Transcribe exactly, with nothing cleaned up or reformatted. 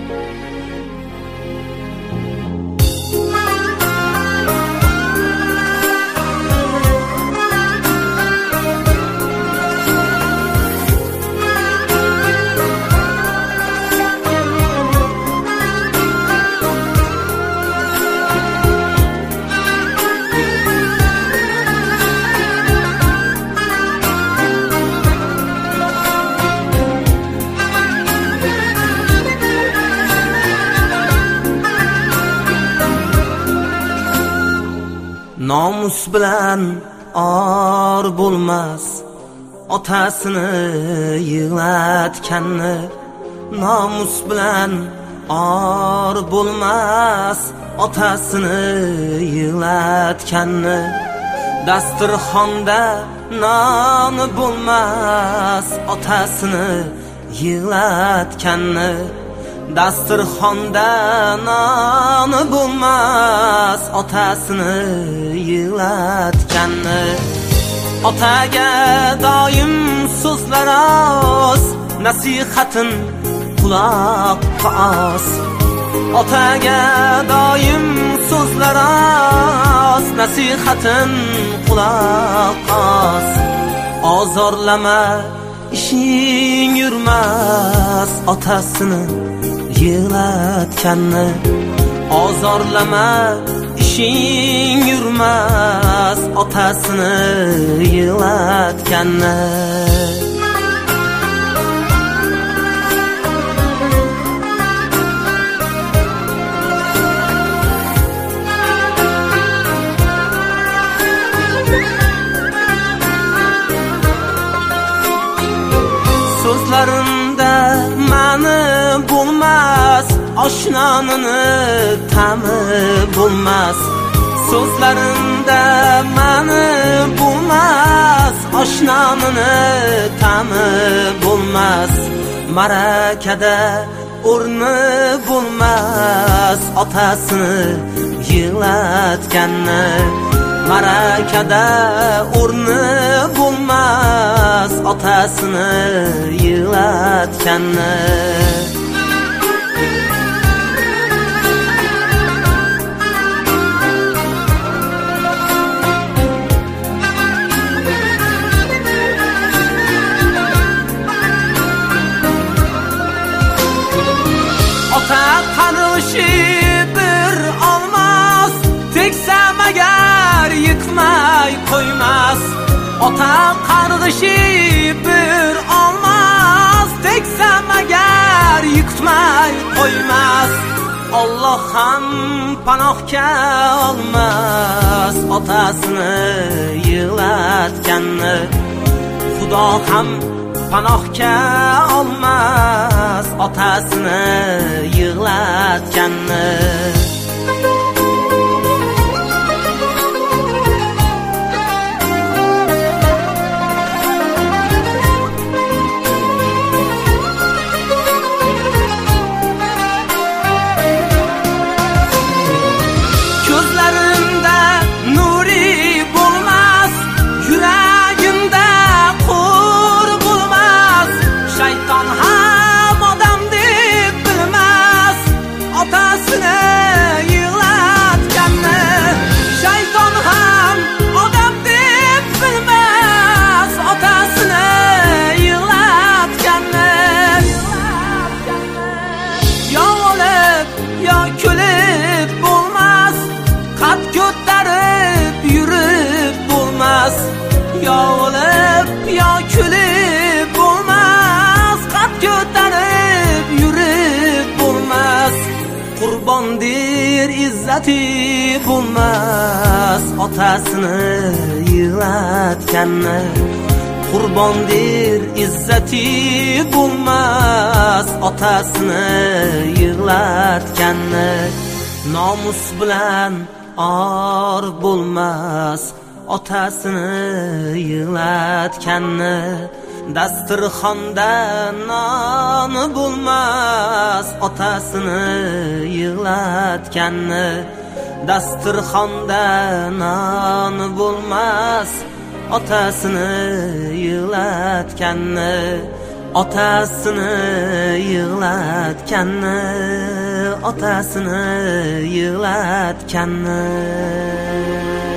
Nomus bilan or bo'lmas, otasini yig'latganni. Nomus bilan or bo'lmas, otasini yig'latganni. Dasturxonda non bo'lmas, otasini yig'latganni. Dasturxonda non bo'lmas, otasini yig'latganni. Otaga doim so'zlar oz, nasihatin quloqqa os. Otaga doim so'zlar oz, nasihatin quloqqa os. Ozorlama, ishing yurmas, otasini yig'latganni. Ozorlama, ishing yurmas, otasini yig'latganni. So'zlarimda ma'ni bo'lmas, oshnonini ta'mi bo'lmas. So'zlarimda ma'ni bo'lmas, oshnonini ta'mi bo'lmas. Marakada o'rni bo'lmas, otasini yig'latganni. Marakada o'rni bo'lmas, otasini yig'latganni. Ota qarishi bir olmas, teksam agar yıkmay koymaz. Ota qarg'ishi bir olmas, teksam agar yıkmay koymaz. Allah ham panohga olmas, otasini yig'latganni. Xudo ham panohga olmas, otasini yig'latganni. Ya olib ya kulib bo'lmas, qat ko'tarib yurib bo'lmas. Qurbondir izzati bo'lmas, otasini yig'latganni. Qurbondir izzati bo'lmas, otasini yig'latganni. Nomus bilan or bo'lmas, otasini yig'latganni. Dasturxonda non bo'lmas, otasini yig'latganni. Dasturxonda non bo'lmas, otasini yig'latganni. otasini yig'latganni, otasini yig'latganni.